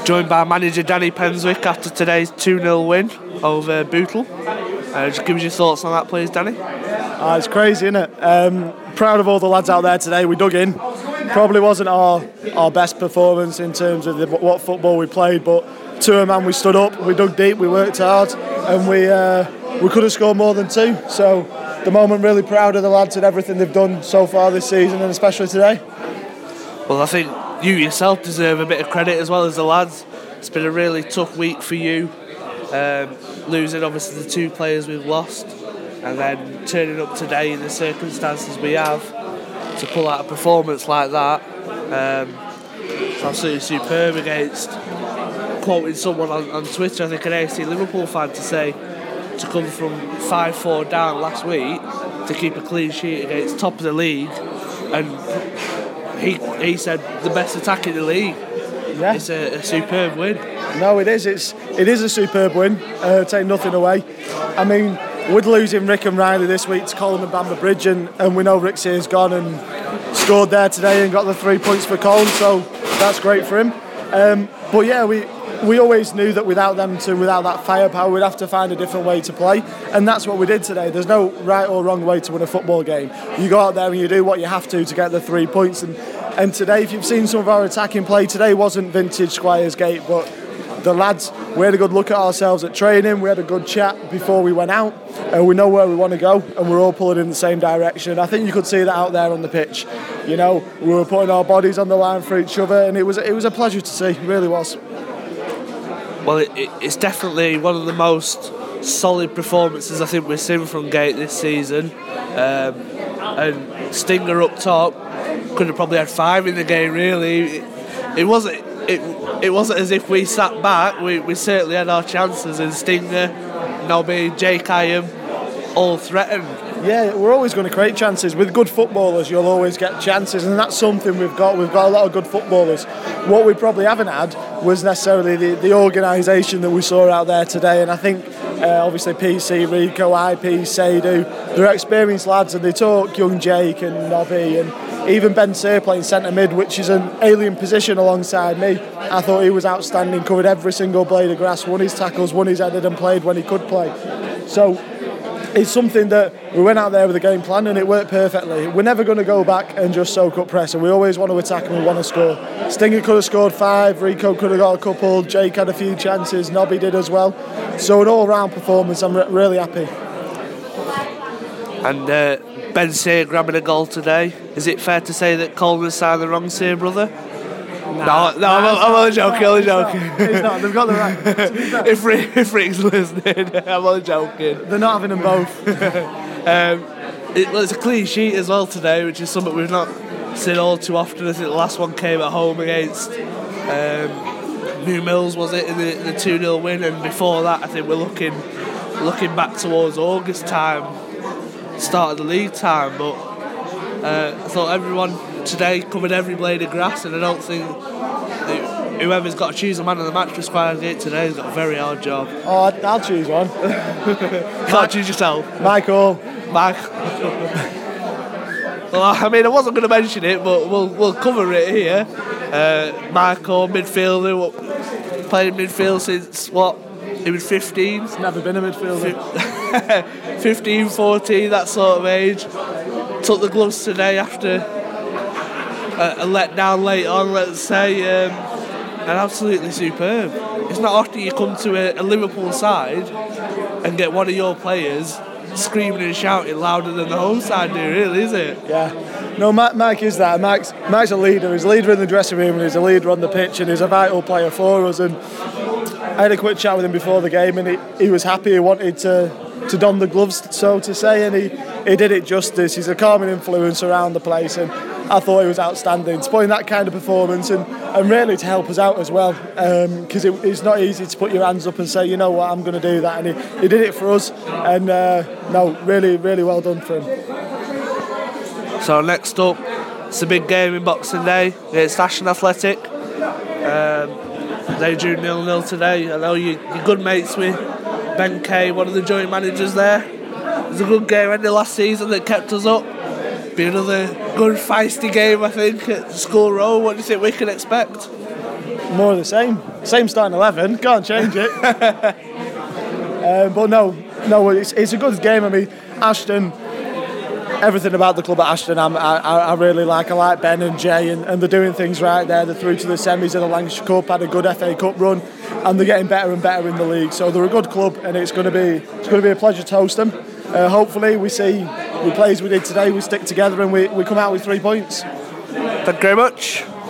Joined by manager Danny Penswick after today's 2-0 win over Bootle. Just give us your thoughts on that, please, Danny. It's crazy, isn't it? Proud of all the lads out there today. We dug in. Probably wasn't our best performance in terms of what football we played, but to a man we stood up, we dug deep, we worked hard, and we could have scored more than two. So at the moment, really proud of the lads and everything they've done so far this season, and especially today. Well, I think you yourself deserve a bit of credit as well as the lads. It's been a really tough week for you, losing obviously the two players we've lost, and then turning up today in the circumstances we have to pull out a performance like that. It's absolutely superb against, quoting someone on Twitter, I think an AC Liverpool fan, to say to come from 5-4 down last week to keep a clean sheet against top of the league, and he said the best attack in the league. Yeah. It's a superb win. No, it is. It is a superb win. Take nothing away. I mean, with losing Rick and Riley this week to Colne and Bamber Bridge, and we know Rick Sear's gone and scored there today and got the 3 points for Colne, so that's great for him. But yeah, we always knew that without that firepower, we'd have to find a different way to play, and that's what we did today. There's no right or wrong way to win a football game. You go out there and you do what you have to get the 3 points, and today, if you've seen some of our attacking play, today wasn't vintage Squires Gate, but the lads, we had a good look at ourselves at training, we had a good chat before we went out, and we know where we want to go, and we're all pulling in the same direction. I think you could see that out there on the pitch. You know, we were putting our bodies on the line for each other, and it was a pleasure to see, it really was. Well, it's definitely one of the most solid performances I think we've seen from Gate this season. And Stinger up top could have probably had 5 in the game, really. It wasn't as if we sat back. We certainly had our chances, and Stinger, Nobby, Jake Iam all threatened. Yeah, we're always going to create chances. With good footballers, you'll always get chances, and that's something we've got. We've got a lot of good footballers. What we probably haven't had was necessarily the organisation that we saw out there today, and I think obviously PC, Rico, IP, Seydu, they're experienced lads, and they talk young Jake and Nobby, and even Ben Sear playing centre mid, which is an alien position alongside me. I thought he was outstanding, covered every single blade of grass, won his tackles, won his headed, and played when he could play. So it's something that we went out there with a game plan, and it worked perfectly. We're never going to go back and just soak up press, and we always want to attack and we want to score. Stinger could have scored 5, Rico could have got a couple, Jake had a few chances, Nobby did as well. So an all-round performance, I'm really happy. And Ben Sear grabbing a goal today. Is it fair to say that Colne has signed the wrong Sear brother? No, I'm only joking. He's not. They've got the right. If Rick's listening, I'm only joking. They're not having them both. It's a clean sheet as well today, which is something we've not seen all too often. I think the last one came at home against New Mills, was it, in the 2-0 win, and before that I think we're looking back towards August time, start of the league time, but I thought everyone today covered every blade of grass, and I don't think whoever's got to choose a man of the match for Squires Gate today has got a very hard job. Oh, I'll choose one. Can't choose yourself. Michael. Well, I mean, I wasn't going to mention it, but we'll cover it here. Michael, midfielder, played midfield since what? He was 15. He's never been a midfielder. 15, 14, that sort of age. Took the gloves today after a letdown late on, let's say, and absolutely superb. It's not often you come to a Liverpool side and get one of your players screaming and shouting louder than the home side do, really, is it? Yeah. No, Mike is that. Mike's a leader. He's a leader in the dressing room, and he's a leader on the pitch, and he's a vital player for us. And I had a quick chat with him before the game, and he was happy. He wanted to don the gloves, so to say, and he did it justice. He's a calming influence around the place, and I thought he was outstanding. To put in that kind of performance and really to help us out as well, because it's not easy to put your hands up and say, you know what, I'm going to do that, and he did it for us, and no, really, really well done for him. So next up, it's a big game in Boxing Day against Ashton Athletic. They drew 0-0 today. I know you're good mates with Ben Kay, one of the joint managers there. It was a good game ended last season that kept us up. Be another good feisty game, I think, at School Road. What do you think we can expect? More of the same starting 11. Can't change it. But no, it's a good game. I mean, Ashton. Everything about the club at Ashton I really like. I like Ben and Jay, and they're doing things right there. They're through to the semis of the Lancashire Cup, had a good FA Cup run, and they're getting better and better in the league. So they're a good club, and it's going to be a pleasure to host them. Hopefully we play as we did today, we stick together and we come out with 3 points. Thank you very much.